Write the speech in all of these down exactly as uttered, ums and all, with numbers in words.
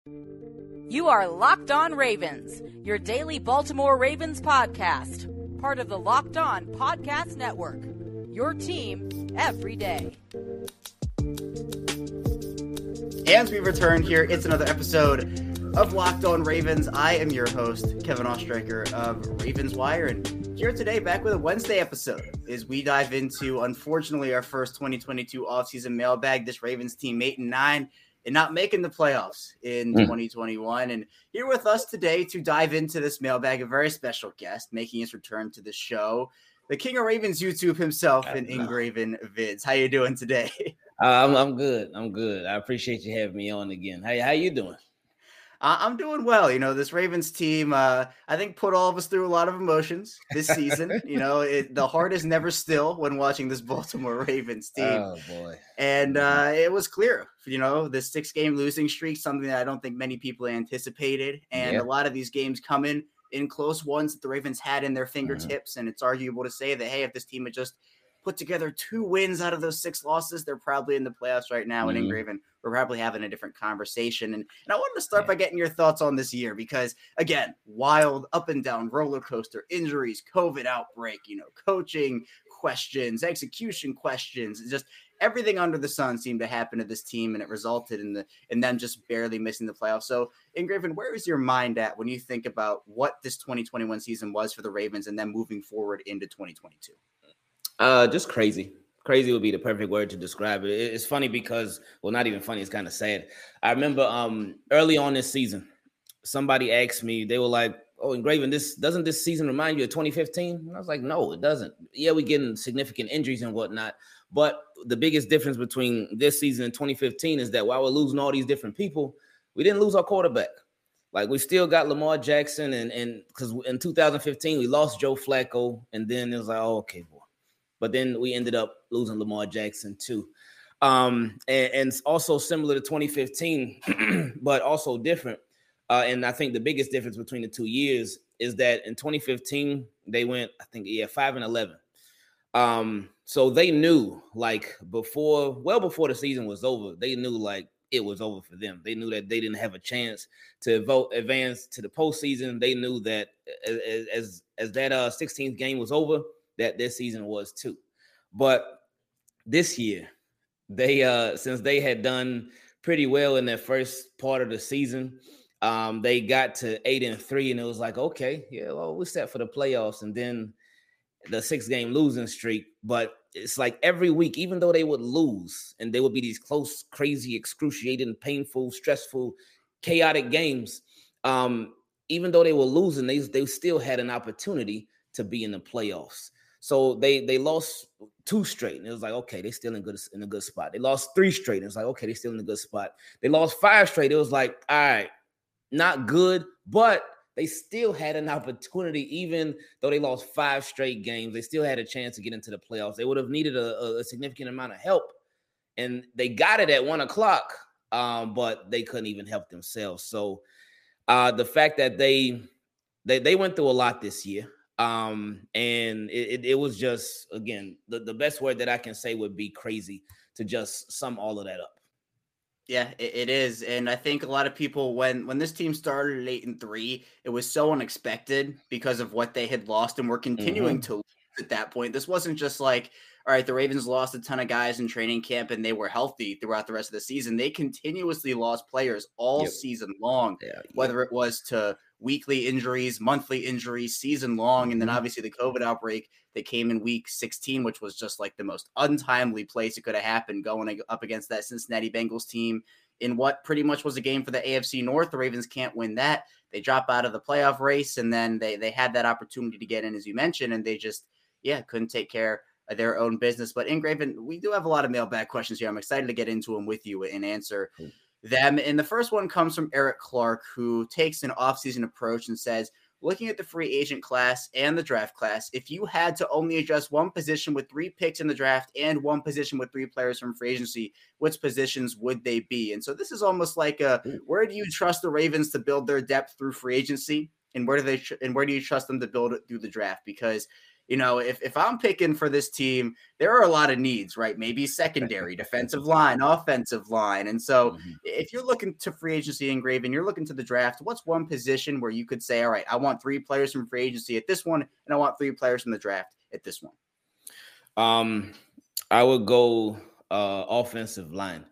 You are Locked On Ravens, your daily Baltimore Ravens podcast, part of the Locked On Podcast Network, your team every day. And we return here. It's another episode of Locked On Ravens. I am your host, Kevin Ostreicher of Ravens Wire, and here today back with a Wednesday episode as we dive into, unfortunately, our first twenty twenty-two offseason mailbag. This Ravens team eight and nine and not making the playoffs in mm. twenty twenty-one. And here with us today to dive into this mailbag, a very special guest making his return to the show, the King of Ravens YouTube himself, and Ingraven Vids. How you doing today? Uh, I'm, I'm good. I'm good. I appreciate you having me on again. How, how you doing? Uh, I'm doing well. You know, this Ravens team, uh, I think, put all of us through a lot of emotions this season. you know, it, the heart is never still when watching this Baltimore Ravens team. Oh, boy. And uh, it was clear, you know, the six-game losing streak, something that I don't think many people anticipated. And yeah. a lot of these games come in in close ones that the Ravens had in their fingertips. Mm-hmm. And it's arguable to say that, hey, if this team had just put together two wins out of those six losses, they're probably in the playoffs right now. Mm-hmm. And Ingraven, we're probably having a different conversation. And, and I wanted to start yeah. by getting your thoughts on this year because, again, wild, up and down roller coaster, injuries, COVID outbreak, you know, coaching questions, execution questions, just everything under the sun seemed to happen to this team, and it resulted in the in them just barely missing the playoffs. So, Ingraven, where is your mind at when you think about what this twenty twenty-one season was for the Ravens and then moving forward into twenty twenty-two? Uh, just crazy. Crazy would be the perfect word to describe it. It's funny because, well, not even funny. It's kind of sad. I remember um, early on this season, somebody asked me, they were like, oh, Ingraven, this doesn't this season remind you of twenty fifteen? And I was like, no, it doesn't. Yeah, we're getting significant injuries and whatnot. But the biggest difference between this season and twenty fifteen is that while we're losing all these different people, we didn't lose our quarterback. Like, we still got Lamar Jackson. And and because in two thousand fifteen, we lost Joe Flacco. And then it was like, oh, okay, boy. But then we ended up losing Lamar Jackson too. Um, and, and also similar to twenty fifteen, but also different. Uh, and I think the biggest difference between the two years is that in twenty fifteen, they went, I think, yeah, five and eleven. Um, so they knew, like, before, well before the season was over, they knew, like, it was over for them. They knew that they didn't have a chance to vote advance to the postseason. They knew that as as, as that uh, sixteenth game was over, that this season was too. But this year, they uh since they had done pretty well in their first part of the season, um, they got to eight and three, and it was like, okay, yeah, well, we're set for the playoffs. And then the six-game losing streak. But it's like every week, even though they would lose, and there would be these close, crazy, excruciating, painful, stressful, chaotic games, um, even though they were losing, they, they still had an opportunity to be in the playoffs. So they they lost two straight, and it was like, okay, they still in good in a good spot. They lost three straight, and it was like, okay, they still in a good spot. They lost five straight. It was like, all right, not good, but they still had an opportunity, even though they lost five straight games. They still had a chance to get into the playoffs. They would have needed a, a significant amount of help, and they got it at one o'clock, um, but they couldn't even help themselves. So uh, the fact that they they they went through a lot this year. Um, and it, it, it was just, again, the, the best word that I can say would be crazy to just sum all of that up. Yeah, it, it is. And I think a lot of people, when, when this team started at eight and three, it was so unexpected because of what they had lost and were continuing mm-hmm. to lose at that point. This wasn't just like, all right, the Ravens lost a ton of guys in training camp and they were healthy throughout the rest of the season. They continuously lost players all yep. season long, yeah, whether yep. it was to weekly injuries, monthly injuries, season long. Mm-hmm. And then obviously the COVID outbreak that came in week sixteen, which was just like the most untimely place it could have happened, going up against that Cincinnati Bengals team in what pretty much was a game for the A F C North. The Ravens can't win that. They drop out of the playoff race, and then they, they had that opportunity to get in, as you mentioned, and they just, yeah, couldn't take care of their own business. But Ingraven, we do have a lot of mailbag questions here. I'm excited to get into them with you and answer them. And the first one comes from Eric Clark, who takes an offseason approach and says, looking at the free agent class and the draft class, if you had to only adjust one position with three picks in the draft and one position with three players from free agency, which positions would they be? And so this is almost like a, where do you trust the Ravens to build their depth through free agency? And where do they, and where do you trust them to build it through the draft? Because, you know, if, if I'm picking for this team, there are a lot of needs, right? Maybe secondary, defensive line, offensive line. And so mm-hmm. if you're looking to free agency in Graven, you're looking to the draft, what's one position where you could say, all right, I want three players from free agency at this one, and I want three players from the draft at this one? Um, I would go uh, offensive line.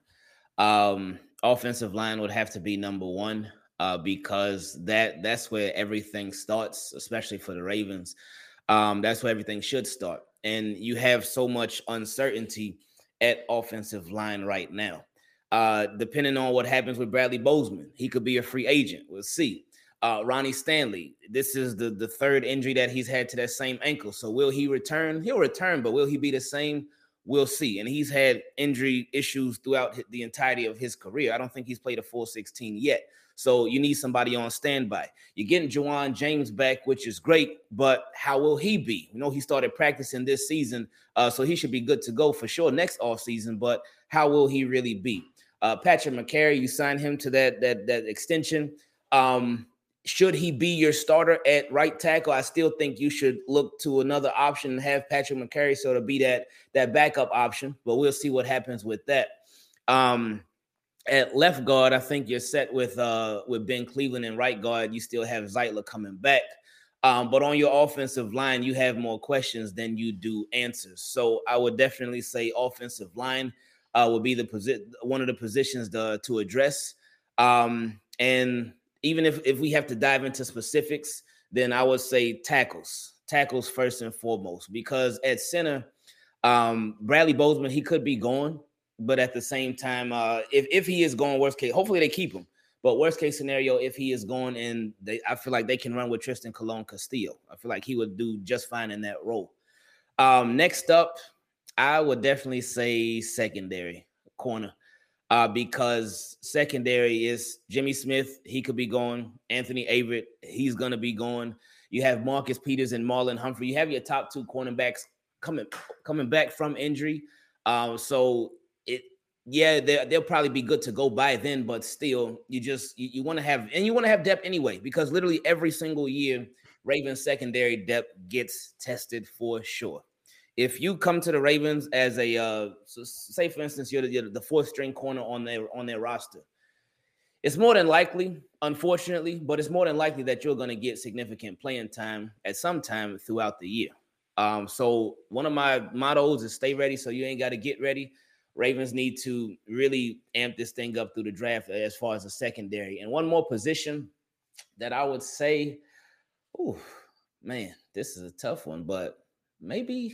Um, offensive line would have to be number one. Uh, because that that's where everything starts, especially for the Ravens. Um, that's where everything should start. And you have so much uncertainty at offensive line right now. Uh, depending on what happens with Bradley Bozeman, he could be a free agent. We'll see. Uh, Ronnie Stanley, this is the, the third injury that he's had to that same ankle. So will he return? He'll return, but will he be the same? We'll see. And he's had injury issues throughout the entirety of his career. I don't think he's played a full sixteen yet. So you need somebody on standby. You're getting Juwan James back, which is great, but how will he be? You know, he started practicing this season, uh, so he should be good to go for sure next offseason, but how will he really be? Uh, Patrick Mekari, you signed him to that, that, that extension. Um, should he be your starter at right tackle? I still think you should look to another option and have Patrick Mekari so to be that, that backup option, but we'll see what happens with that. Um, At left guard, I think you're set with uh, with Ben Cleveland, and right guard, you still have Zeitler coming back. Um, but on your offensive line, you have more questions than you do answers. So I would definitely say offensive line uh, would be the posi- one of the positions to, to address. Um, and even if, if we have to dive into specifics, then I would say tackles. Tackles first and foremost, because at center, um, Bradley Bozeman, he could be gone. But at the same time, uh, if, if he is going worst case, hopefully they keep him. But worst case scenario, if he is going and they, I feel like they can run with Tristan Colon Castillo. I feel like he would do just fine in that role. Um, next up, I would definitely say secondary corner uh, because secondary is Jimmy Smith. He could be going. Anthony Averett, he's going to be going. You have Marcus Peters and Marlon Humphrey. You have your top two cornerbacks coming coming back from injury. Um, so it, yeah, they'll probably be good to go by then, but still, you just you, you want to have and you want to have depth anyway, because literally every single year, Ravens secondary depth gets tested for sure. If you come to the Ravens as a uh, so say, for instance, you're the, you're the fourth string corner on their on their roster, it's more than likely, unfortunately, but it's more than likely that you're going to get significant playing time at some time throughout the year. Um, so one of my mottos is stay ready, so you ain't got to get ready. Ravens need to really amp this thing up through the draft as far as the secondary. And one more position that I would say, oh, man, this is a tough one, but maybe,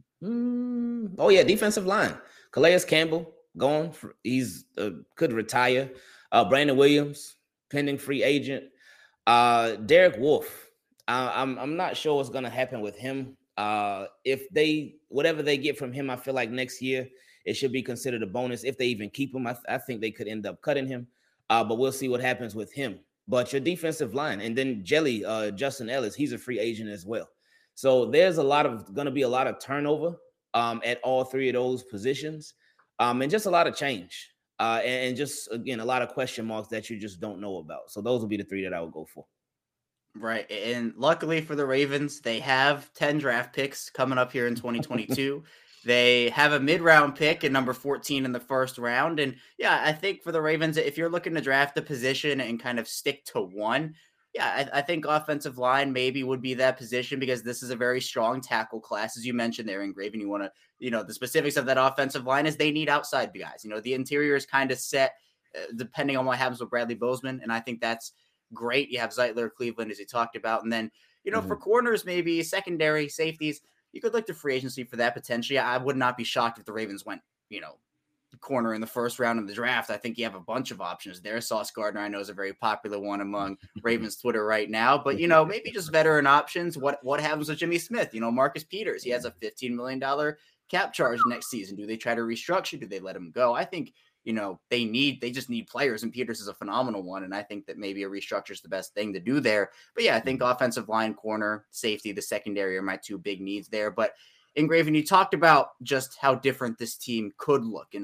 mm, oh, yeah, defensive line. Calais Campbell gone. For, he's uh, could retire. Uh, Brandon Williams, pending free agent. Uh, Derek Wolfe. Uh, I'm, I'm not sure what's going to happen with him. Uh, if they, whatever they get from him, I feel like next year, it should be considered a bonus if they even keep him. I, th- I think they could end up cutting him, uh, but we'll see what happens with him. But your defensive line, and then Jelly, uh, Justin Ellis, he's a free agent as well. So there's a lot of going to be a lot of turnover um, at all three of those positions, um, and just a lot of change, uh, and, and just again a lot of question marks that you just don't know about. So those will be the three that I would go for. Right. And luckily for the Ravens, they have ten draft picks coming up here in twenty twenty-two. They have a mid-round pick at number fourteen in the first round. And yeah, I think for the Ravens, if you're looking to draft a position and kind of stick to one, yeah, I, I think offensive line maybe would be that position, because this is a very strong tackle class. As you mentioned there in Graven, you want to, you know, the specifics of that offensive line is they need outside guys. You know, the interior is kind of set uh, depending on what happens with Bradley Bozeman. And I think that's great. You have Zeitler, Cleveland, as you talked about. And then, you know, mm-hmm. for corners, maybe secondary safeties, you could look to free agency for that potentially. I would not be shocked if the Ravens went, you know, corner in the first round of the draft. I think you have a bunch of options there. Sauce Gardner, I know, is a very popular one among Ravens Twitter right now. But, you know, maybe just veteran options. What what happens with Jimmy Smith? You know, Marcus Peters, he has a fifteen million dollars cap charge next season. Do they try to restructure? Do they let him go? I think, you know, they need, they just need players, and Peters is a phenomenal one. And I think that maybe a restructure is the best thing to do there. But yeah, I think offensive line, corner, safety, the secondary are my two big needs there. But in Graven, you talked about just how different this team could look. And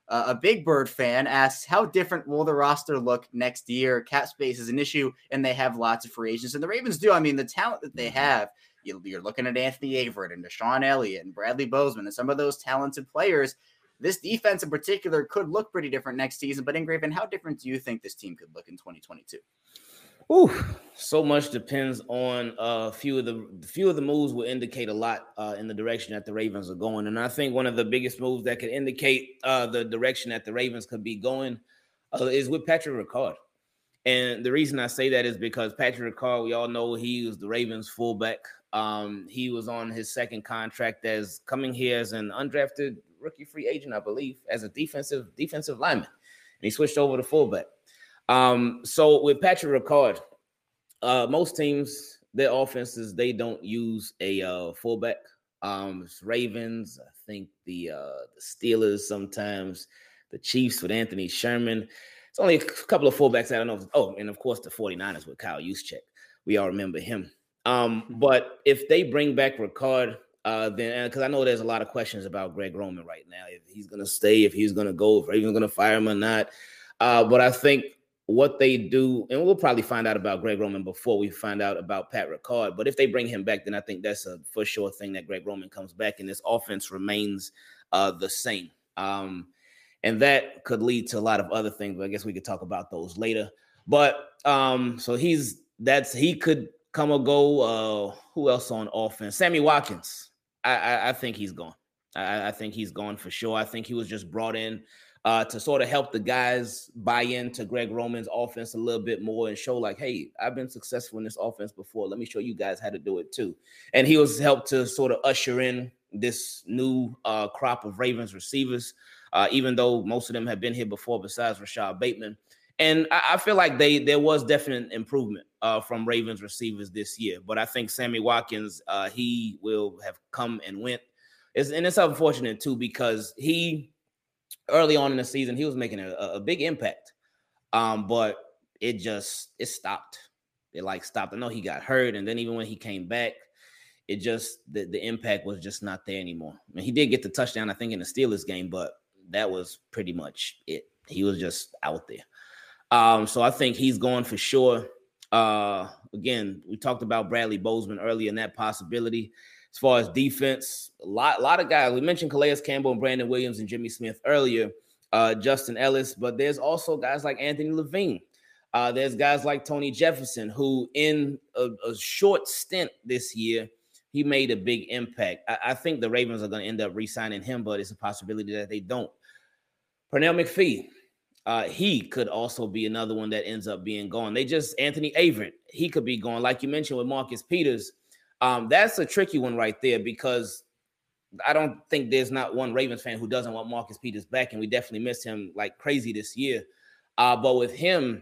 Uh, a Big Bird fan asks, how different will the roster look next year? Cap space is an issue, and they have lots of free agents. And the Ravens do. I mean, the talent that they have, you, you're looking at Anthony Averett and Deshaun Elliott and Bradley Bozeman and some of those talented players. This defense in particular could look pretty different next season. But Ingraven, how different do you think this team could look in twenty twenty-two? Ooh, so much depends on a uh, few of the few of the moves will indicate a lot uh, in the direction that the Ravens are going. And I think one of the biggest moves that could indicate uh, the direction that the Ravens could be going uh, is with Patrick Ricard. And the reason I say that is because Patrick Ricard, we all know he was the Ravens fullback. Um, he was on his second contract as coming here as an undrafted rookie free agent, I believe, as a defensive defensive lineman. And he switched over to fullback. Um, so with Patrick Ricard, uh, most teams, their offenses, they don't use a uh, fullback. Um, it's Ravens, I think the uh, the Steelers sometimes, the Chiefs with Anthony Sherman. It's only a couple of fullbacks I don't know. Oh, and of course the 49ers with Kyle Juszczyk. We all remember him. Um, but if they bring back Ricard, uh, then because I know there's a lot of questions about Greg Roman right now, if he's going to stay, if he's going to go, if Ravens going to fire him or not. Uh, but I think what they do, and we'll probably find out about Greg Roman before we find out about Pat Ricard. But if they bring him back, then I think that's a for sure thing that Greg Roman comes back and this offense remains uh, the same. Um, and that could lead to a lot of other things, but I guess we could talk about those later. But um, so he's that's he could come or go. Uh, who else on offense? Sammy Watkins. I, I, I think he's gone. I, I think he's gone for sure. I think he was just brought in Uh, to sort of help the guys buy into Greg Roman's offense a little bit more and show like, hey, I've been successful in this offense before. Let me show you guys how to do it too. And he was helped to sort of usher in this new uh, crop of Ravens receivers, uh, even though most of them have been here before besides Rashad Bateman. And I, I feel like they there was definite improvement uh, from Ravens receivers this year. But I think Sammy Watkins, uh, he will have come and went. It's, and it's unfortunate too because he – early on in the season, he was making a, a big impact, um, but it just it stopped. It like stopped. I know he got hurt, and then even when he came back, it just the, the impact was just not there anymore. I mean, he did get the touchdown, I think, in the Steelers game, but that was pretty much it. He was just out there. Um, so I think he's going for sure. Uh, again, we talked about Bradley Bozeman earlier and that possibility. As far as defense, a lot, a lot of guys. We mentioned Calais Campbell and Brandon Williams and Jimmy Smith earlier, uh, Justin Ellis, but there's also guys like Anthony Levine. Uh, there's guys like Tony Jefferson, who in a, a short stint this year, he made a big impact. I, I think the Ravens are going to end up re-signing him, but it's a possibility that they don't. Pernell McPhee, uh, he could also be another one that ends up being gone. They just, Anthony Averett, he could be gone. Like you mentioned with Marcus Peters, Um, that's a tricky one right there because I don't think there's not one Ravens fan who doesn't want Marcus Peters back, and we definitely missed him like crazy this year. Uh, but with him,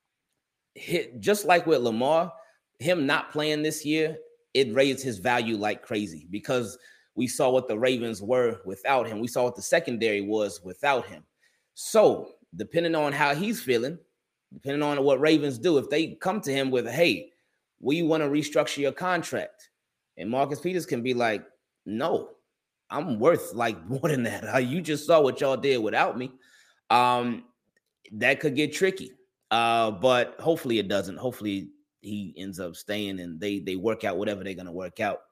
hit, just like with Lamar, him not playing this year, it raised his value like crazy because we saw what the Ravens were without him. We saw what the secondary was without him. So depending on how he's feeling, depending on what Ravens do, if they come to him with, hey, we want to restructure your contract. And Marcus Peters can be like, no, I'm worth like more than that. You just saw what y'all did without me. Um, that could get tricky. Uh, but hopefully it doesn't. Hopefully he ends up staying and they they work out whatever they're going to work out.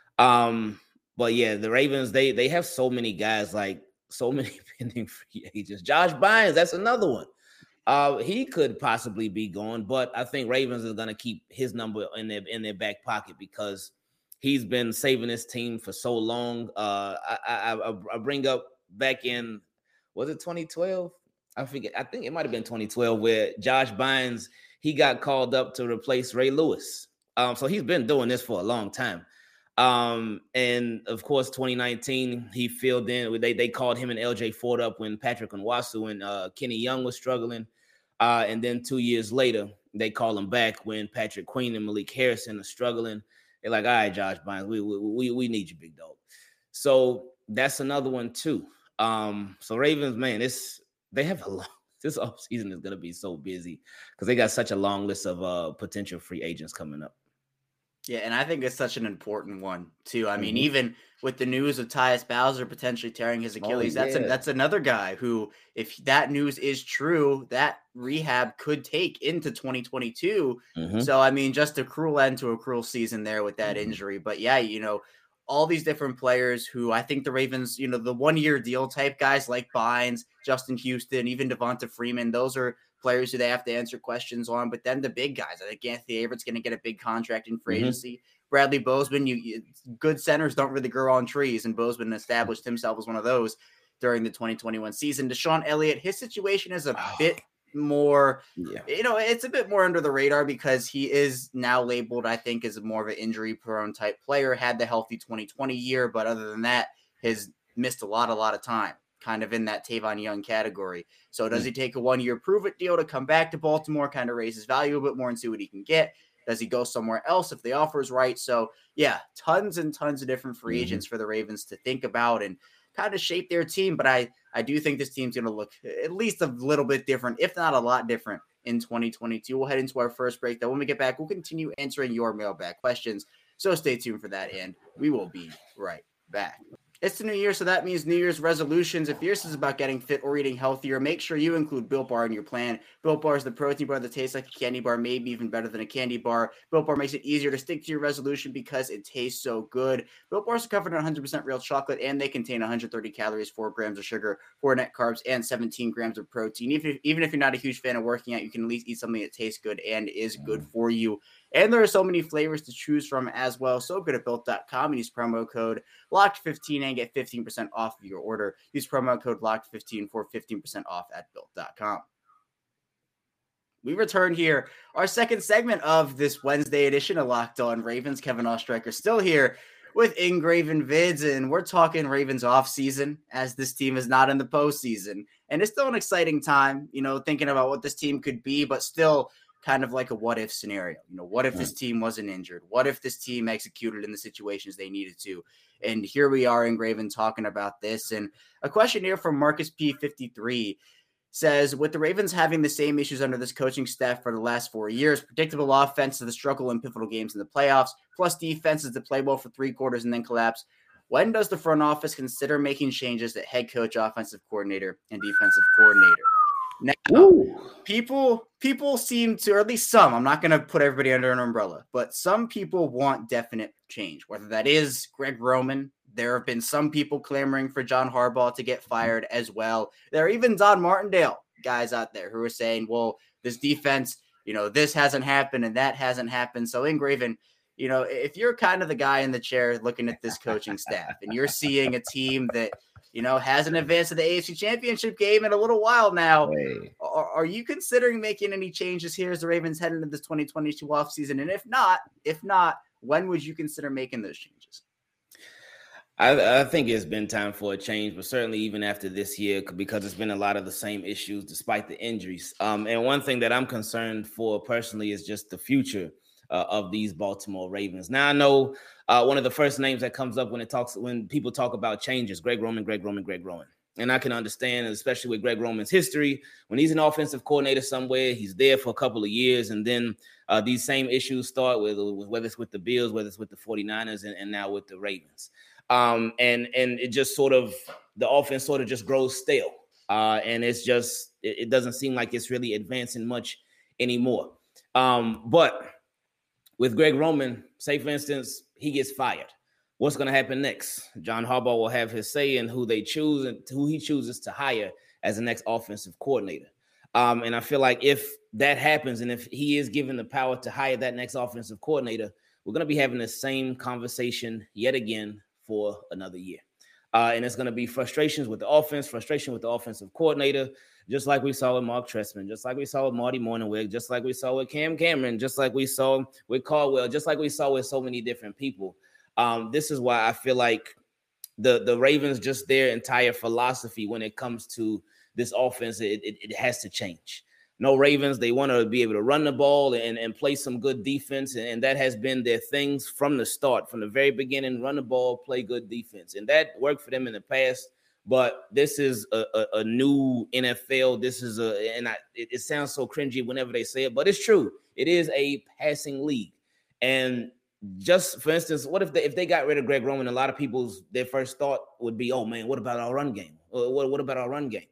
Um, but yeah, the Ravens, they they have so many guys, like so many pending free agents. Josh Bynes, that's another one. Uh, he could possibly be gone, but I think Ravens is going to keep his number in their in their back pocket because he's been saving his team for so long. Uh, I, I, I bring up back in, was it twenty twelve? I forget. I think it might have been twenty twelve where Josh Bynes, he got called up to replace Ray Lewis. Um, so he's been doing this for a long time. Um, and of course, twenty nineteen, he filled in. They they called him and L J Ford up when Patrick Nwasu and uh, Kenny Young was struggling. Uh, and then two years later, they call him back when Patrick Queen and Malik Harrison are struggling. They're like, all right, Josh Bynes, we we we need you, big dog. So that's another one too. Um, so Ravens, man, this they have a long. This offseason is gonna be so busy because they got such a long list of uh potential free agents coming up. Yeah, and I think it's such an important one too. I mean, Mhm. even with the news of Tyus Bowser potentially tearing his Oh, Achilles, that's a, yeah. that's another guy who, if that news is true, that rehab could take into twenty twenty-two. Mhm. So, I mean, just a cruel end to a cruel season there with that Mhm. injury. But yeah, you know, all these different players who I think the Ravens, you know, the one year deal type guys like Bynes, Justin Houston, even Devonta Freeman, those are players who they have to answer questions on. But then the big guys, I think Anthony Averett's going to get a big contract in free Mhm. agency. Bradley Bozeman, you, you good centers don't really grow on trees, and Bozeman established himself as one of those during the twenty twenty-one season. Deshaun Elliott, his situation is a Oh, bit more, yeah. you know, it's a bit more under the radar because he is now labeled, I think, as more of an injury prone type player, had the healthy twenty twenty year, but other than that, has missed a lot, a lot of time, kind of in that Tavon Young category. So does Mm. he take a one-year prove-it deal to come back to Baltimore, kind of raise his value a bit more and see what he can get? Does he go somewhere else if the offer is right? So, yeah, tons and tons of different free Mhm. agents for the Ravens to think about and kind of shape their team. But I, I do think this team's going to look at least a little bit different, if not a lot different, in twenty twenty-two. We'll head into our first break. Then when we get back, we'll continue answering your mailbag questions. So stay tuned for that, and we will be right back. It's the new year, so that means New Year's resolutions. If yours is about getting fit or eating healthier, make sure you include Built Bar in your plan. Built Bar is the protein bar that tastes like a candy bar, maybe even better than a candy bar. Built Bar makes it easier to stick to your resolution because it tastes so good. Built Bars are covered in one hundred percent real chocolate, and they contain one hundred thirty calories, four grams of sugar, four net carbs, and seventeen grams of protein. Even if, even if you're not a huge fan of working out, you can at least eat something that tastes good and is good for you. And there are so many flavors to choose from as well. So go to built dot com and use promo code locked fifteen and get fifteen percent off of your order. Use promo code locked fifteen for fifteen percent off at built dot com. We return here, our second segment of this Wednesday edition of Locked On Ravens. Kevin Oestreicher still here with Ingraven Vids, and we're talking Ravens offseason as this team is not in the postseason. And it's still an exciting time, you know, thinking about what this team could be, but still kind of like a what-if scenario. You know, what if this team wasn't injured? What if this team executed in the situations they needed to? And here we are, Ingraven, talking about this. And a question here from Marcus P fifty-three says, with the Ravens having the same issues under this coaching staff for the last four years, predictable offense to the struggle in pivotal games in the playoffs, plus defenses to play well for three quarters and then collapse, when does the front office consider making changes at head coach, offensive coordinator, and defensive coordinator? Now, Ooh. people people seem to, or at least some, I'm not going to put everybody under an umbrella, but some people want definite change, whether that is Greg Roman. There have been some people clamoring for John Harbaugh to get fired as well. There are even Don Martindale guys out there who are saying, well, this defense, you know, this hasn't happened and that hasn't happened. So Ingraven, you know, if you're kind of the guy in the chair looking at this coaching staff and you're seeing a team that, you know, hasn't advanced to the A F C Championship game in a little while now, hey. are, are you considering making any changes here as the Ravens head into this twenty twenty-two offseason? And if not, if not, when would you consider making those changes? I, I think it's been time for a change, but certainly even after this year, because it's been a lot of the same issues despite the injuries. Um, and one thing that I'm concerned for personally is just the future uh, of these Baltimore Ravens. Now, I know uh, one of the first names that comes up when it talks when people talk about changes, Greg Roman, Greg Roman, Greg Roman. And I can understand, especially with Greg Roman's history, when he's an offensive coordinator somewhere, he's there for a couple of years, and then uh, these same issues start, with, with whether it's with the Bills, whether it's with the 49ers, and, and now with the Ravens. Um, and and it just sort of, the offense sort of just grows stale. Uh, and it's just, it, it doesn't seem like it's really advancing much anymore. Um, but with Greg Roman, say for instance, he gets fired. What's going to happen next? John Harbaugh will have his say in who they choose and who he chooses to hire as the next offensive coordinator. Um, and I feel like if that happens, and if he is given the power to hire that next offensive coordinator, we're going to be having the same conversation yet again for another year. Uh, and it's going to be frustrations with the offense, frustration with the offensive coordinator, just like we saw with Mark Trestman, just like we saw with Marty Mornhinweg, just like we saw with Cam Cameron, just like we saw with Caldwell, just like we saw with so many different people. Um, this is why I feel like the, the Ravens, just their entire philosophy when it comes to this offense, it, it, it has to change. No Ravens, they want to be able to run the ball and, and play some good defense. And, and that has been their things from the start, from the very beginning, run the ball, play good defense. And that worked for them in the past. But this is a, a, a new N F L. This is a, and I, it, it sounds so cringy whenever they say it, but it's true. It is a passing league. And just for instance, what if they if they got rid of Greg Roman? A lot of people's their first thought would be, "Oh man, what about our run game? What what about our run game?"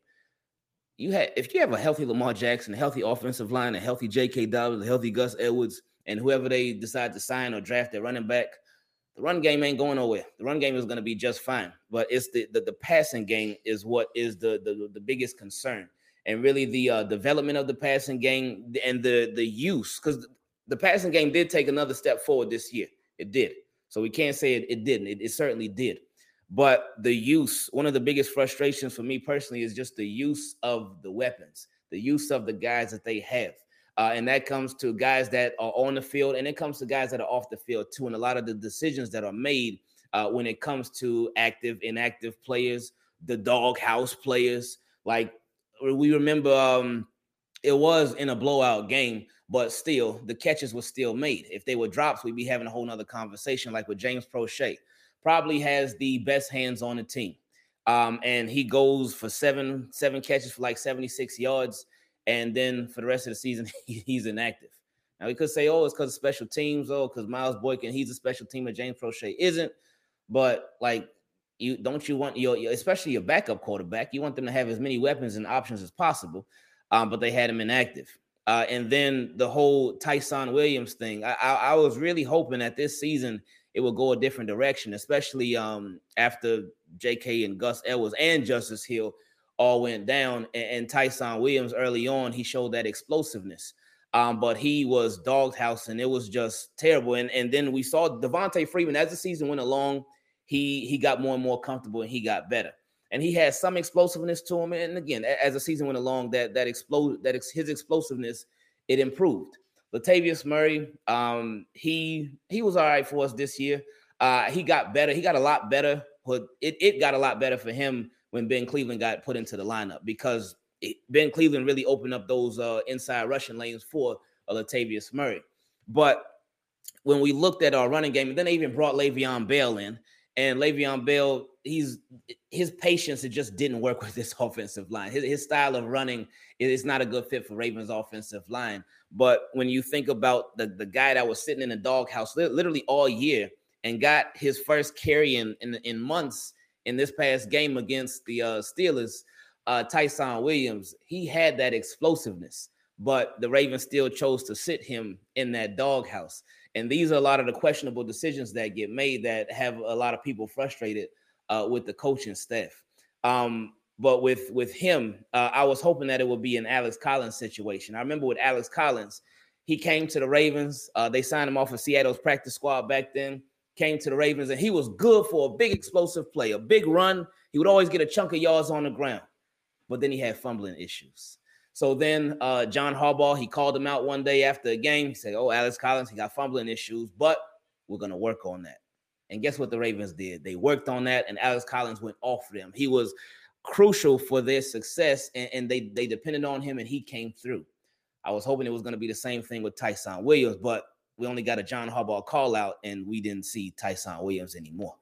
You had if you have a healthy Lamar Jackson, a healthy offensive line, a healthy J K. Dobbins, a healthy Gus Edwards, and whoever they decide to sign or draft their running back, the run game ain't going nowhere. The run game is going to be just fine. But it's the the, the passing game is what is the the, the biggest concern, and really the uh, development of the passing game and the the use, because the passing game did take another step forward this year. It did. So we can't say it, it didn't. It, it certainly did. But the use, one of the biggest frustrations for me personally is just the use of the weapons, the use of the guys that they have. Uh, and that comes to guys that are on the field, and it comes to guys that are off the field too. And a lot of the decisions that are made uh, when it comes to active, inactive players, the doghouse players. Like we remember um, it was in a blowout game, but still the catches were still made. If they were drops, we'd be having a whole nother conversation like with James Prochet. Probably has the best hands on the team. Um, and he goes for seven, seven catches for like seventy-six yards. And then for the rest of the season, he, he's inactive. Now we could say, oh, it's because of special teams. Oh, because Miles Boykin, he's a special teamer. James Prochet isn't. But like, you don't you want your, especially your backup quarterback, you want them to have as many weapons and options as possible. Um, but they had him inactive. Uh, and then the whole Tyson Williams thing, I, I, I was really hoping that this season it will go a different direction, especially um, after J K and Gus Edwards and Justice Hill all went down. And, and Tyson Williams early on, he showed that explosiveness. Um, but he was doghouse, and it was just terrible. And, and then we saw Devontae Freeman, as the season went along, he, he got more and more comfortable and he got better. And he had some explosiveness to him. And again, as the season went along, that that explode that ex, his explosiveness, it improved. Latavius Murray, um, he he was all right for us this year. Uh, he got better. He got a lot better. But it, it got a lot better for him when Ben Cleveland got put into the lineup, because it, Ben Cleveland really opened up those uh, inside rushing lanes for uh, Latavius Murray. But when we looked at our running game, and then they even brought Le'Veon Bell in, and Le'Veon Bell, he's his patience, it just didn't work with this offensive line. His, his style of running is not a good fit for Ravens' offensive line. But when you think about the, the guy that was sitting in the doghouse literally all year and got his first carry in, in, in months in this past game against the uh, Steelers, uh, Tyson Williams, he had that explosiveness, but the Ravens still chose to sit him in that doghouse. And these are a lot of the questionable decisions that get made that have a lot of people frustrated uh, with the coaching staff. Um, but with, with him, uh, I was hoping that it would be an Alex Collins situation. I remember with Alex Collins, he came to the Ravens. Uh, they signed him off of Seattle's practice squad back then, came to the Ravens, and he was good for a big explosive play, a big run. He would always get a chunk of yards on the ground, but then he had fumbling issues. So then uh, John Harbaugh, he called him out one day after a game. He said, oh, Alex Collins, he got fumbling issues, but we're going to work on that. And guess what the Ravens did? They worked on that, and Alex Collins went off them. He was crucial for their success, and, and they, they depended on him, and he came through. I was hoping it was going to be the same thing with Tyson Williams, but we only got a John Harbaugh call out, and we didn't see Tyson Williams anymore.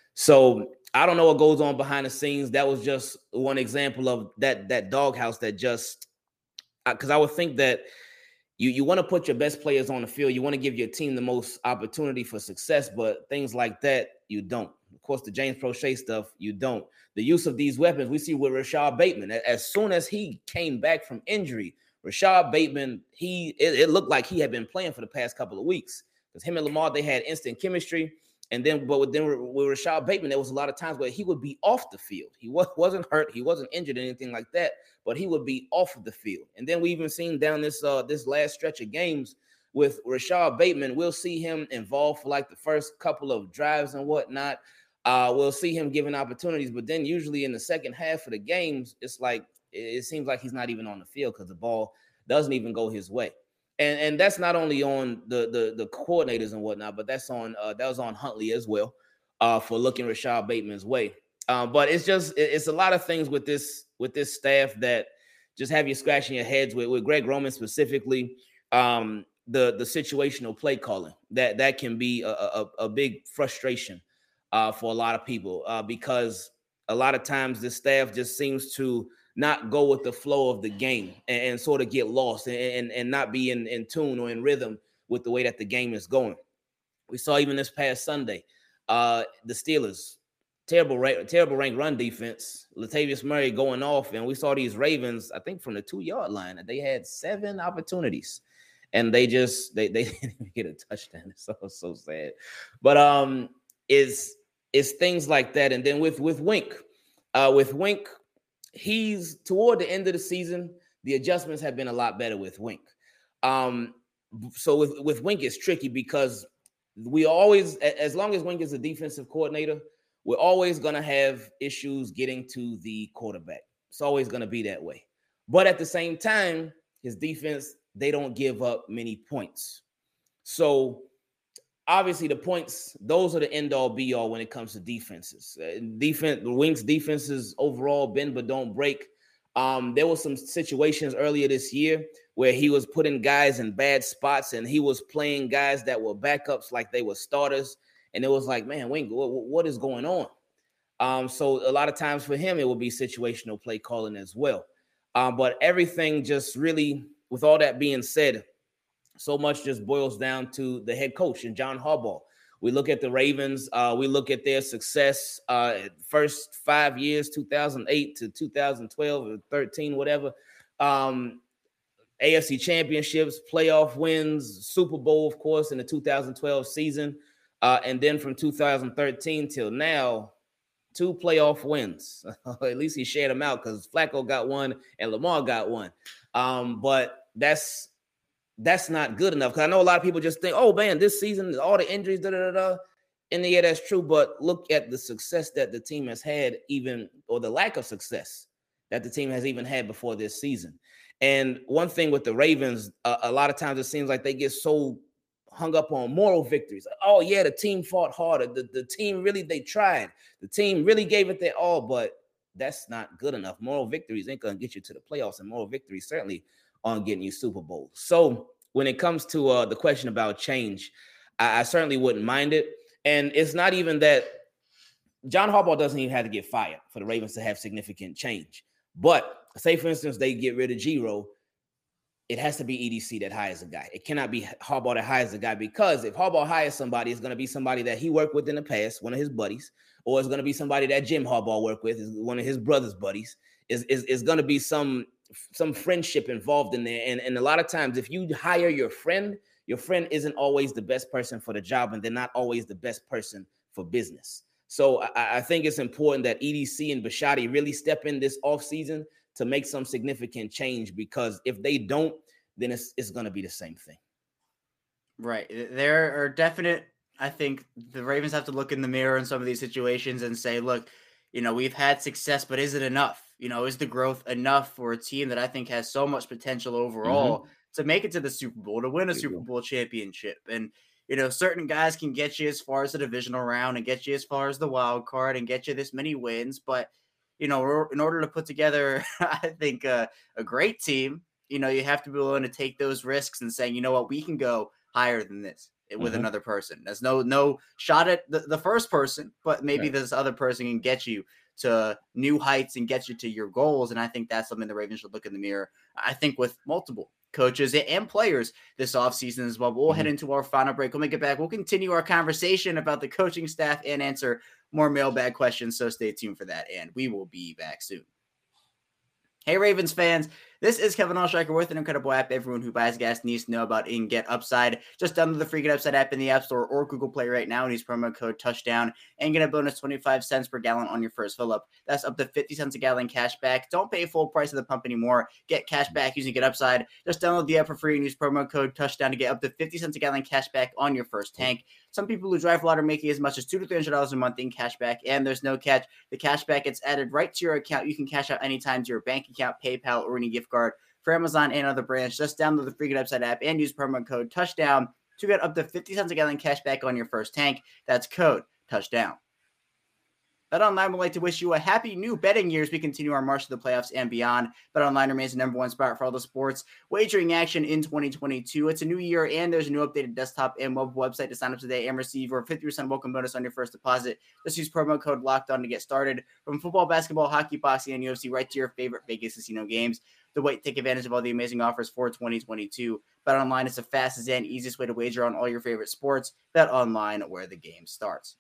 So I don't know what goes on behind the scenes. That was just one example of that, that doghouse that just – because I would think that you, you want to put your best players on the field. You want to give your team the most opportunity for success, but things like that, you don't. Of course, the James Prochet stuff, you don't. The use of these weapons, we see with Rashad Bateman. As soon as he came back from injury, Rashad Bateman, he it, it looked like he had been playing for the past couple of weeks, because him and Lamar, they had instant chemistry. And then, but with, then with Rashad Bateman, there was a lot of times where he would be off the field. He was, wasn't hurt. He wasn't injured or anything like that, but he would be off of the field. And then we even seen down this uh, this last stretch of games with Rashad Bateman, we'll see him involved for like the first couple of drives and whatnot. Uh, we'll see him given opportunities, but then usually in the second half of the games, it's like it seems like he's not even on the field because the ball doesn't even go his way. And, and that's not only on the, the the coordinators and whatnot, but that's on uh, that was on Huntley as well uh, for looking Rashad Bateman's way. Uh, but it's just it, it's a lot of things with this with this staff that just have you scratching your heads with. With Greg Roman specifically, um, the the situational play calling that that can be a, a, a big frustration uh, for a lot of people uh, because a lot of times this staff just seems to not go with the flow of the game and, and sort of get lost and, and, and not be in, in tune or in rhythm with the way that the game is going. We saw even this past Sunday, uh, the Steelers, terrible, terrible ranked run defense. Latavius Murray going off, and we saw these Ravens, I think from the two-yard line, they had seven opportunities, and they just they they didn't even get a touchdown. It's so so sad. But um, it's it's things like that. And then with with Wink, uh, with Wink, he's toward the end of the season. The adjustments have been a lot better with Wink. Um, so with with Wink, it's tricky because we always, as long as Wink is a defensive coordinator, we're always going to have issues getting to the quarterback. It's always going to be that way. But at the same time, his defense, they don't give up many points. So obviously the points, those are the end all be all when it comes to defenses. Uh, defense, Wink's defenses overall bend but don't break. Um, there were some situations earlier this year where he was putting guys in bad spots and he was playing guys that were backups like they were starters. And it was like, man, Wink, what, what is going on? Um, so a lot of times for him, it will be situational play calling as well. Um, but everything just really, with all that being said, so much just boils down to the head coach and John Harbaugh. We look at the Ravens. Uh, we look at their success uh, first five years, two thousand eight to two thousand twelve or thirteen, whatever. Um, A F C championships, playoff wins, Super Bowl, of course, in the two thousand twelve season. Uh, and then from two thousand thirteen till now, two playoff wins. At least he shared them out because Flacco got one and Lamar got one. Um, but that's that's not good enough because I know a lot of people just think, oh, man, this season, all the injuries, da da da da. And yeah, that's true. But look at the success that the team has had even, or the lack of success that the team has even had before this season. And one thing with the Ravens, uh, a lot of times it seems like they get so hung up on moral victories. Like, oh, yeah, the team fought harder. The, the team really, they tried. The team really gave it their all, but that's not good enough. Moral victories ain't going to get you to the playoffs, and moral victories certainly aren't getting you Super Bowls. So when it comes to uh, the question about change, I, I certainly wouldn't mind it. And it's not even that John Harbaugh doesn't even have to get fired for the Ravens to have significant change. But say, for instance, they get rid of Giro, it has to be E D C that hires a guy. It cannot be Harbaugh that hires a guy, because if Harbaugh hires somebody, it's going to be somebody that he worked with in the past, one of his buddies, or it's going to be somebody that Jim Harbaugh worked with, is one of his brother's buddies. Is is, is going to be some some friendship involved in there. And, and a lot of times, if you hire your friend, your friend isn't always the best person for the job, and they're not always the best person for business. So I, I think it's important that E D C and Bisciotti really step in this offseason to make some significant change, because if they don't, then it's it's going to be the same thing. Right. There are definite, I think the Ravens have to look in the mirror in some of these situations and say, look, you know, we've had success, but is it enough? You know, is the growth enough for a team that I think has so much potential overall mm-hmm. to make it to the Super Bowl, to win a Super Bowl championship? And, you know, certain guys can get you as far as the divisional round and get you as far as the wild card and get you this many wins. But, you know, in order to put together, I think, uh, a great team, you know, you have to be willing to take those risks and saying, you know what, we can go higher than this with mm-hmm. another person. There's no no shot at the, the first person, but maybe right. this other person can get you to new heights and get you to your goals. And I think that's something the Ravens should look in the mirror, I think, with multiple coaches and players this offseason as well. But we'll mm-hmm. head into our final break. When we get back, we'll continue our conversation about the coaching staff and answer more mailbag questions. So stay tuned for that, and we will be back soon. Hey, Ravens fans. This is Kevin Allstriker with an incredible app everyone who buys gas needs to know about in Get Upside. Just download the free Get Upside app in the App Store or Google Play right now and use promo code Touchdown and get a bonus twenty-five cents per gallon on your first fill-up. That's up to fifty cents a gallon cash back. Don't pay full price of the pump anymore. Get cash back using Get Upside. Just download the app for free and use promo code Touchdown to get up to fifty cents a gallon cash back on your first tank. Some people who drive a lot are making as much as two hundred to three hundred dollars a month in cash back, and there's no catch. The cash back gets added right to your account. You can cash out anytime to your bank account, PayPal, or any gift card for Amazon and other brands. Just download the free Get Upside app and use promo code Touchdown to get up to fifty cents a gallon cash back on your first tank. That's code Touchdown. BetOnline would like to wish you a happy new betting year as we continue our march to the playoffs and beyond. BetOnline remains the number one spot for all the sports wagering action in twenty twenty-two. It's a new year, and there's a new updated desktop and mobile website to sign up today and receive your fifty percent welcome bonus on your first deposit. Just use promo code LOCKEDON to get started. From football, basketball, hockey, boxing, and U F C, right to your favorite Vegas casino games. to wait, take advantage of all the amazing offers for twenty twenty-two. BetOnline is the fastest and easiest way to wager on all your favorite sports. BetOnline, where the game starts.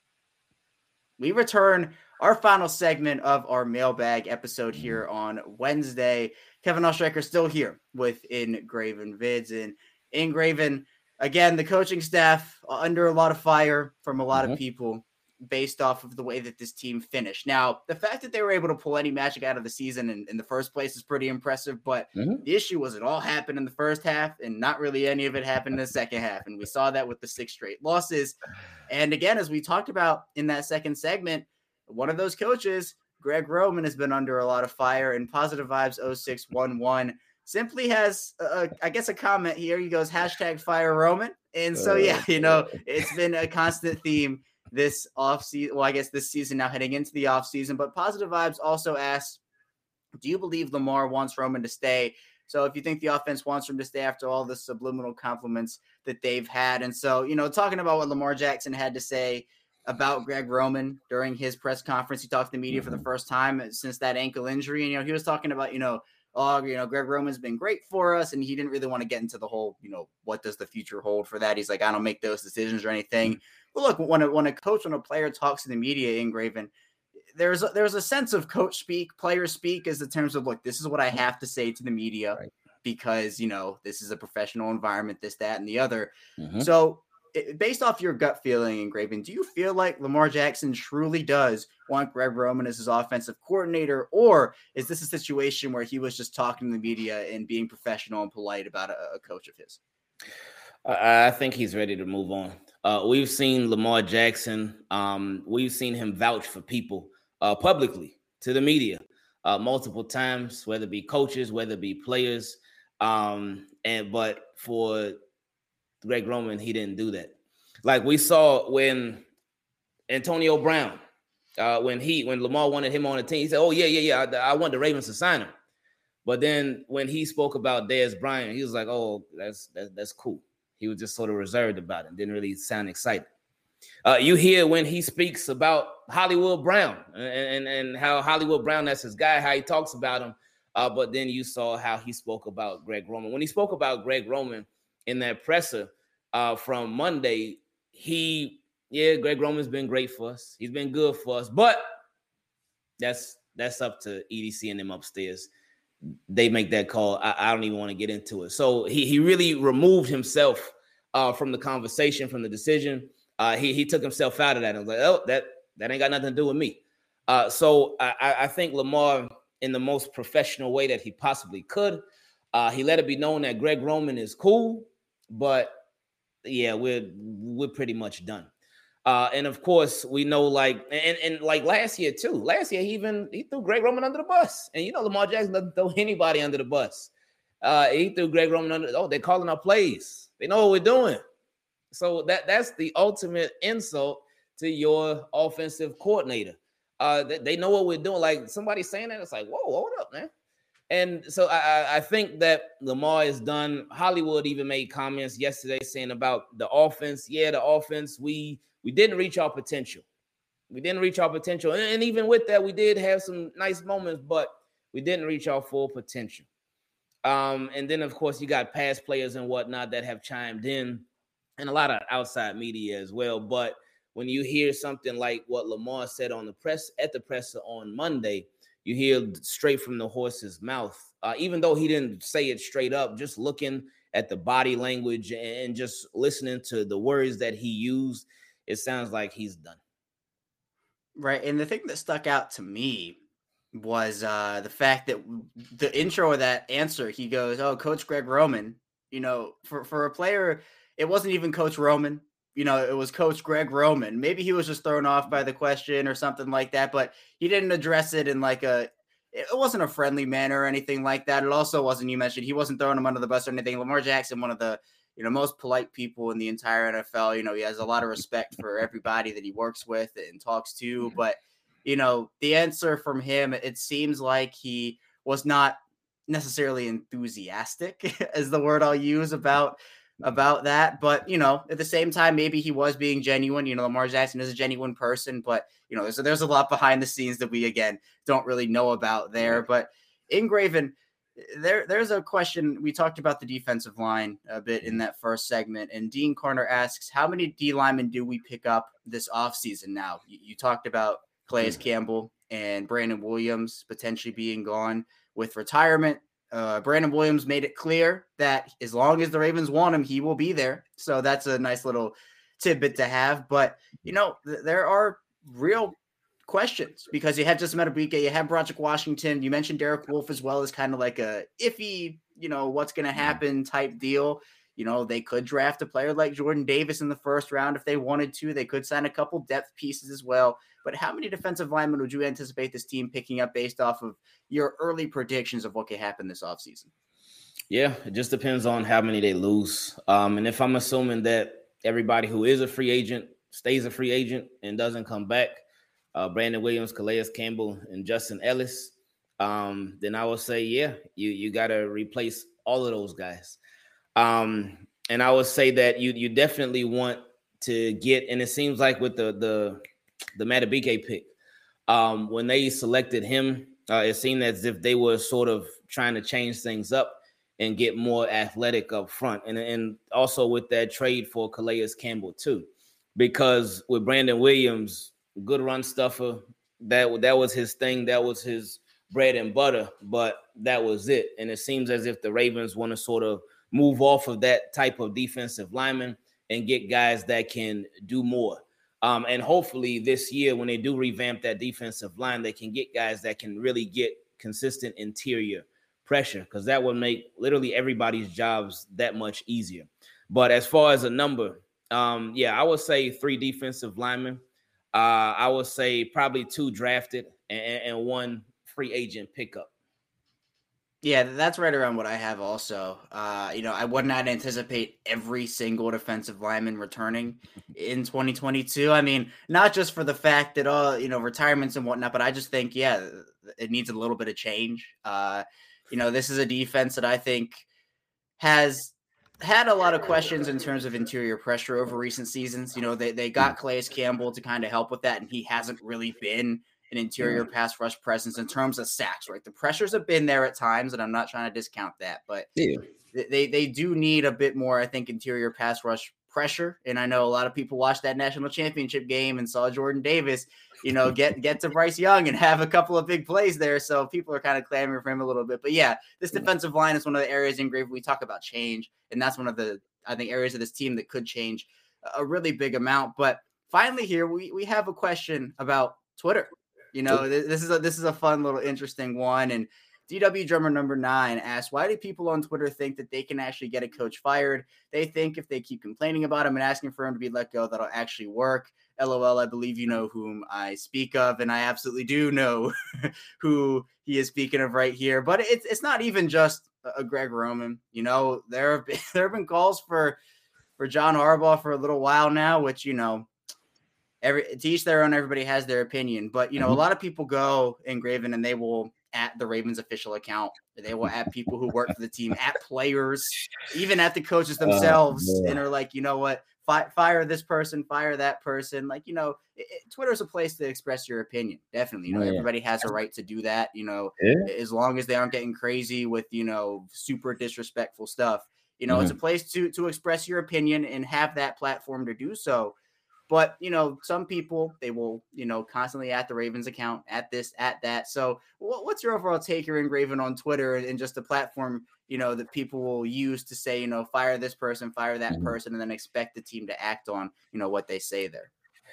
We return our final segment of our mailbag episode here on Wednesday. Kevin Oestreicher still here with Engraven Vids. And Engraven, again, the coaching staff under a lot of fire from a lot mm-hmm. of people based off of the way that this team finished. Now, the fact that they were able to pull any magic out of the season in, in the first place is pretty impressive, but mm-hmm. the issue was it all happened in the first half and not really any of it happened in the second half. And we saw that with the six straight losses. And again, as we talked about in that second segment, one of those coaches, Greg Roman, has been under a lot of fire, and Positive Vibes oh six one one simply has, uh, I guess, a comment here. He goes, hashtag fire Roman. And so, yeah, you know, it's been a constant theme this off season. Well, I guess this season now heading into the off season, but Positive Vibes also asks, do you believe Lamar wants Roman to stay? So if you think the offense wants him to stay after all the subliminal compliments that they've had. And so, you know, talking about what Lamar Jackson had to say about Greg Roman during his press conference, he talked to the media mm-hmm. for the first time since that ankle injury. And, you know, he was talking about, you know, oh, you know, Greg Roman's been great for us. And he didn't really want to get into the whole, you know, what does the future hold for that? He's like, I don't make those decisions or anything. Mm-hmm. But look, when a, when a coach, when a player talks to the media, Engraven, there's a, there's a sense of coach speak, player speak, as in terms of, look, this is what I have to say to the media right. because, you know, this is a professional environment, this, that, and the other. Mm-hmm. So it, based off your gut feeling, Engraven, do you feel like Lamar Jackson truly does want Greg Roman as his offensive coordinator, or is this a situation where he was just talking to the media and being professional and polite about a, a coach of his? I think he's ready to move on. Uh, we've seen Lamar Jackson. Um, we've seen him vouch for people uh, publicly to the media uh, multiple times, whether it be coaches, whether it be players. Um, and but for Greg Roman, he didn't do that. Like we saw when Antonio Brown, uh, when he when Lamar wanted him on the team, he said, "Oh yeah, yeah, yeah, I, I want the Ravens to sign him." But then when he spoke about Dez Bryant, he was like, "Oh, that's that's, that's cool." He was just sort of reserved about it, didn't really sound excited. Uh, you hear when he speaks about Hollywood Brown and, and, and how Hollywood Brown, that's his guy, how he talks about him. Uh, but then you saw how he spoke about Greg Roman. When he spoke about Greg Roman in that presser uh, from Monday, he, yeah, Greg Roman's been great for us. He's been good for us. But that's that's up to E D C and them upstairs. They make that call. I, I don't even want to get into it. So he he really removed himself uh, from the conversation, from the decision. Uh, he he took himself out of that and was like, oh, that that ain't got nothing to do with me. Uh, so I, I think Lamar, in the most professional way that he possibly could, uh, he let it be known that Greg Roman is cool, but yeah, we're we're pretty much done. Uh, and of course, we know, like, and, and like last year too. Last year, he even he threw Greg Roman under the bus. And you know, Lamar Jackson doesn't throw anybody under the bus. Uh, he threw Greg Roman under. Oh, they're calling our plays. They know what we're doing. So that that's the ultimate insult to your offensive coordinator. Uh, they, they know what we're doing. Like somebody saying that, it's like, whoa, hold up, man. And so I, I think that Lamar is done. Hollywood even made comments yesterday saying about the offense. Yeah, the offense, we. We didn't reach our potential. We didn't reach our potential. And, and even with that, we did have some nice moments, but we didn't reach our full potential. Um, and then, of course, you got past players and whatnot that have chimed in, and a lot of outside media as well. But when you hear something like what Lamar said on the press at the presser on Monday, you hear straight from the horse's mouth. Uh, even though he didn't say it straight up, just looking at the body language and just listening to the words that he used, it sounds like he's done. Right. And the thing that stuck out to me was uh, the fact that the intro of that answer, he goes, oh, Coach Greg Roman, you know, for, for a player, it wasn't even Coach Roman. You know, it was Coach Greg Roman. Maybe he was just thrown off by the question or something like that, but he didn't address it in like a, it wasn't a friendly manner or anything like that. It also wasn't, you mentioned, he wasn't throwing him under the bus or anything. Lamar Jackson, one of the, you know, most polite people in the entire N F L. You know, he has a lot of respect for everybody that he works with and talks to. But, you know, the answer from him, it seems like he was not necessarily enthusiastic, is the word I'll use about about that. But, you know, at the same time, maybe he was being genuine. You know, Lamar Jackson is a genuine person, but, you know, there's, there's a lot behind the scenes that we, again, don't really know about there. But Engraven, there, there's a question. We talked about the defensive line a bit in that first segment, and Dean Carter asks, how many D linemen do we pick up this offseason now? You, you talked about Calais mm. Campbell and Brandon Williams potentially being gone with retirement. Uh, Brandon Williams made it clear that as long as the Ravens want him, he will be there. So that's a nice little tidbit to have. But, you know, th- there are real questions because you have just Madubuike, you have Broderick Washington, you mentioned Derek Wolfe as well as kind of like a iffy, you know, what's going to happen type deal. You know, they could draft a player like Jordan Davis in the first round if they wanted to. They could sign a couple depth pieces as well. But how many defensive linemen would you anticipate this team picking up based off of your early predictions of what could happen this offseason? Yeah, it just depends on how many they lose. Um, and if I'm assuming that everybody who is a free agent stays a free agent and doesn't come back, uh, Brandon Williams, Calais Campbell, and Justin Ellis, um, then I would say, yeah, you you got to replace all of those guys. Um, and I would say that you you definitely want to get, and it seems like with the the the Madubuike pick, um, when they selected him, uh, it seemed as if they were sort of trying to change things up and get more athletic up front. And, and also with that trade for Calais Campbell too, because with Brandon Williams, good run stuffer, that, that was his thing. That was his bread and butter, but that was it. And it seems as if the Ravens want to sort of move off of that type of defensive lineman and get guys that can do more. Um, and hopefully this year, when they do revamp that defensive line, they can get guys that can really get consistent interior pressure, because that would make literally everybody's jobs that much easier. But as far as a number, um, yeah, I would say three defensive linemen. Uh, I would say probably two drafted and, and one free agent pickup. Yeah, that's right around what I have also. Uh, you know, I would not anticipate every single defensive lineman returning in twenty twenty-two. I mean, not just for the fact that, all you know, retirements and whatnot, but I just think, yeah, it needs a little bit of change. Uh, you know, this is a defense that I think has had a lot of questions in terms of interior pressure over recent seasons. You know, they, they got Calais Campbell to kind of help with that, and he hasn't really been an interior pass rush presence in terms of sacks, right? The pressures have been there at times, and I'm not trying to discount that, but yeah. they they do need a bit more, I think, interior pass rush pressure. And I know a lot of people watched that national championship game and saw Jordan Davis, you know, get get to Bryce Young and have a couple of big plays there. So people are kind of clamoring for him a little bit. But yeah, this defensive line is one of the areas in Grave we talk about change, and that's one of the, I think, areas of this team that could change a really big amount. But finally here, we we have a question about Twitter. You know, this is a this is a fun little interesting one. And D W Drummer number nine asked, why do people on Twitter think that they can actually get a coach fired? They think if they keep complaining about him and asking for him to be let go, that'll actually work. LOL, I believe you know whom I speak of, and I absolutely do know who he is speaking of right here. But it's it's not even just a Greg Roman. You know, there have been, there have been calls for for John Harbaugh for a little while now, which, you know, Every to each their own, everybody has their opinion. But, you know, mm-hmm. a lot of people go in Graven and they will at the Ravens official account. They will at people who work for the team, at players, even at the coaches themselves, uh, yeah. and are like, you know what, fi- fire this person, fire that person. Like, you know, it, it, Twitter's a place to express your opinion. Definitely. You know, oh, yeah. everybody has a right to do that, you know, yeah. as long as they aren't getting crazy with, you know, super disrespectful stuff. You know, mm-hmm. it's a place to to express your opinion and have that platform to do so. But, you know, some people, they will, you know, constantly at the Ravens account, at this, at that. So what's your overall take here in Raven on Twitter and just the platform, you know, that people will use to say, you know, fire this person, fire that mm-hmm. person, and then expect the team to act on, you know, what they say there?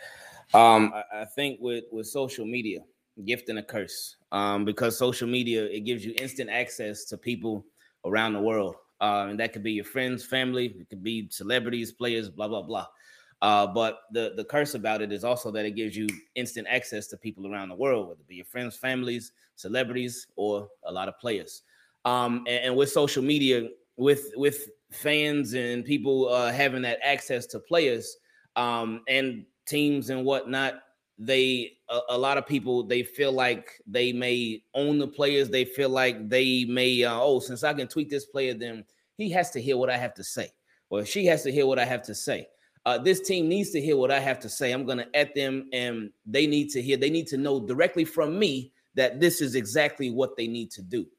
Um, I think with, with social media, gift and a curse, um, because social media, it gives you instant access to people around the world. Uh, and that could be your friends, family, it could be celebrities, players, blah, blah, blah. Uh, but the, the curse about it is also that it gives you instant access to people around the world, whether it be your friends, families, celebrities, or a lot of players. Um, and, and with social media, with with fans and people uh, having that access to players um, and teams and whatnot, they a, a lot of people, they feel like they may own the players. They feel like they may, uh, oh, since I can tweet this player, then he has to hear what I have to say, or she has to hear what I have to say. Uh, this team needs to hear what I have to say. I'm going to at them, and they need to hear. They need to know directly from me that this is exactly what they need to do.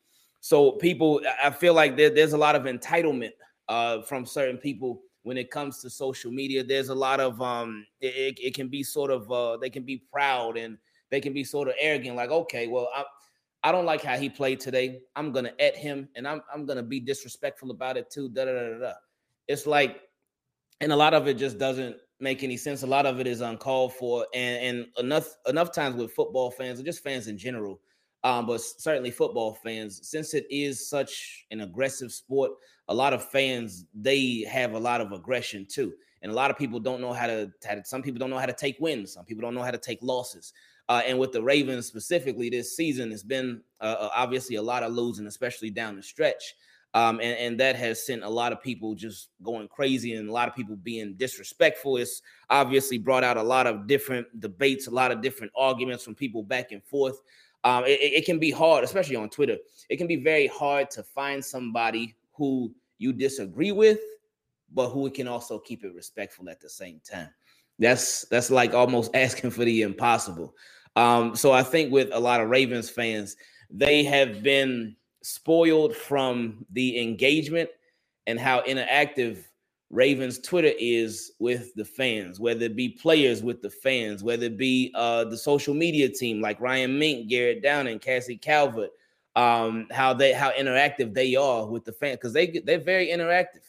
So people, I feel like there, there's a lot of entitlement uh, from certain people when it comes to social media. There's a lot of um, it, it can be sort of uh, they can be proud and they can be sort of arrogant. Like, okay, well, I, I don't like how he played today. I'm gonna at him and I'm I'm gonna be disrespectful about it too. Da da da da. It's like, and a lot of it just doesn't make any sense. A lot of it is uncalled for, and, and enough enough times with football fans or just fans in general. Um, but certainly football fans, since it is such an aggressive sport, a lot of fans, they have a lot of aggression too. And a lot of people don't know how to, how to some people don't know how to take wins. Some people don't know how to take losses. Uh, and with the Ravens specifically this season, it's been uh, obviously a lot of losing, especially down the stretch. Um, and, and that has sent a lot of people just going crazy and a lot of people being disrespectful. It's obviously brought out a lot of different debates, a lot of different arguments from people back and forth. Um, it, it can be hard, especially on Twitter. It can be very hard to find somebody who you disagree with, but who can also keep it respectful at the same time. That's that's like almost asking for the impossible. Um, so I think with a lot of Ravens fans, they have been spoiled from the engagement and how interactive Ravens Twitter is with the fans, whether it be players with the fans, whether it be uh, the social media team like Ryan Mink, Garrett Downing, Cassie Calvert, um, how they how interactive they are with the fans, because they they're very interactive.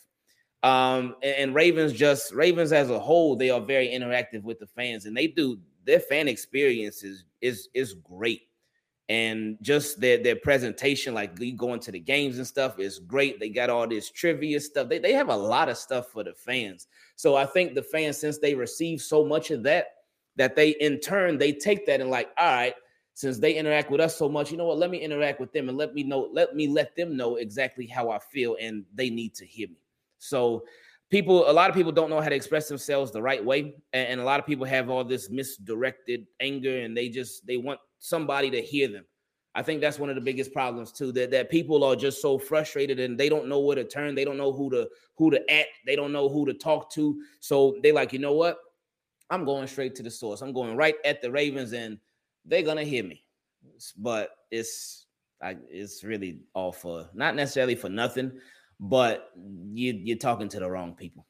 Um, and, and Ravens just Ravens as a whole, they are very interactive with the fans, and they do their fan experience is is is great. And just their, their presentation, like going to the games and stuff, is great. They got all this trivia stuff. They, they have a lot of stuff for the fans. So I think the fans, since they receive so much of that, that they in turn, they take that and like, all right, since they interact with us so much, you know what, let me interact with them and let me know, let me let them know exactly how I feel and they need to hear me. So people, a lot of people don't know how to express themselves the right way. And, and a lot of people have all this misdirected anger and they just, they want somebody to hear them. I think that's one of the biggest problems too, that, that people are just so frustrated and they don't know where to turn. They don't know who to, who to at, they don't know who to talk to. So they like, you know what? I'm going straight to the source. I'm going right at the Ravens and they're going to hear me. But it's, I, it's really all for, not necessarily for nothing, but you, you're talking to the wrong people.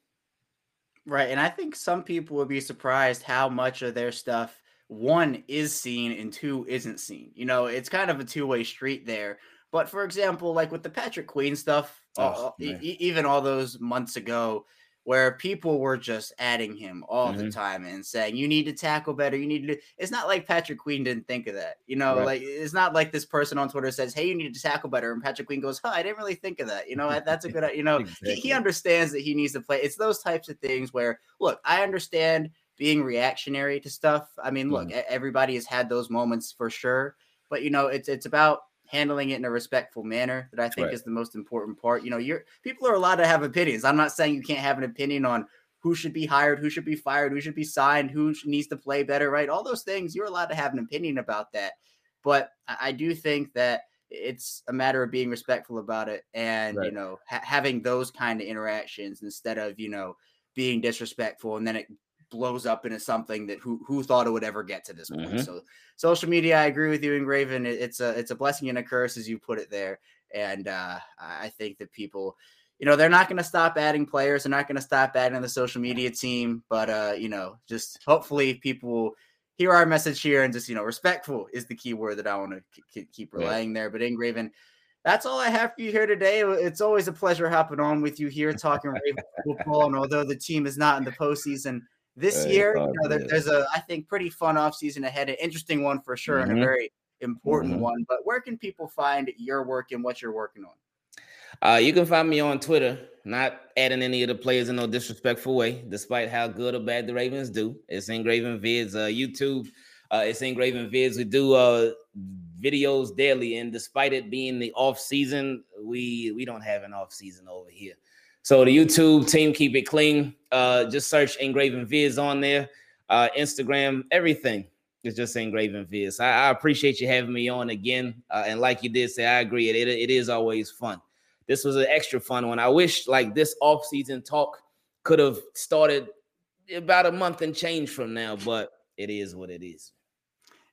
Right. And I think some people would be surprised how much of their stuff, one, is seen and two, isn't seen. You know, it's kind of a two-way street there. But for example, like with the Patrick Queen stuff, oh, uh, e- even all those months ago, where people were just adding him all mm-hmm. the time and saying, you need to tackle better. You need to do. It's not like Patrick Queen didn't think of that. You know, right. Like it's not like this person on Twitter says, hey, you need to tackle better. And Patrick Queen goes, huh, I didn't really think of that. You know, that's a good, you know, exactly. he, he understands that he needs to play. It's those types of things where, look, I understand being reactionary to stuff. I mean, look, mm-hmm. everybody has had those moments for sure. But, you know, it's it's about handling it in a respectful manner that I think right. is the most important part. You know, you're people are allowed to have opinions. I'm not saying you can't have an opinion on who should be hired, who should be fired, who should be signed, who needs to play better, right? All those things, you're allowed to have an opinion about that. But I do think that it's a matter of being respectful about it and, right. you know, ha- having those kind of interactions instead of, you know, being disrespectful and then it blows up into something that who who thought it would ever get to this point. Mm-hmm. So social media, I agree with you, Engraven. It, it's a it's a blessing and a curse, as you put it there. And uh, I think that people, you know, they're not going to stop adding players. They're not going to stop adding the social media team. But, uh, you know, just hopefully people will hear our message here and just, you know, respectful is the key word that I want to k- keep relaying yeah. there. But Engraven, that's all I have for you here today. It's always a pleasure hopping on with you here, talking Raven football. And although the team is not in the postseason this right. year, you know, there, there's a, I think, pretty fun offseason ahead, an interesting one for sure, mm-hmm. and a very important mm-hmm. one. But where can people find your work and what you're working on? Uh, you can find me on Twitter, not adding any of the players in no disrespectful way, despite how good or bad the Ravens do. It's Engraven Vids, uh, YouTube. Uh, it's Engraven Vids. We do uh, videos daily, and despite it being the off season, we we don't have an off season over here. So the YouTube team, keep it clean. Uh, just search Engraven Vids on there. Uh, Instagram, everything is just Engraven Vids. I, I appreciate you having me on again. Uh, and like you did say, I agree. It, it, it is always fun. This was an extra fun one. I wish like this off-season talk could have started about a month and change from now, but it is what it is.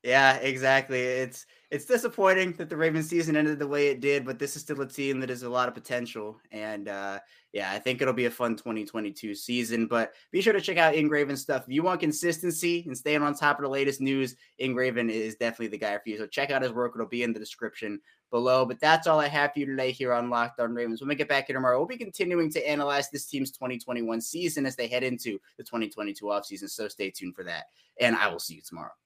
Yeah, exactly. It's it's disappointing that the Ravens season ended the way it did, but this is still a team that has a lot of potential. And uh, yeah, I think it'll be a fun twenty twenty-two season. But be sure to check out Ingraven stuff. If you want consistency and staying on top of the latest news, Ingraven is definitely the guy for you. So check out his work. It'll be in the description below. But that's all I have for you today here on Locked On Ravens. When we get back here tomorrow, we'll be continuing to analyze this team's twenty twenty-one season as they head into the twenty twenty-two offseason. So stay tuned for that. And I will see you tomorrow.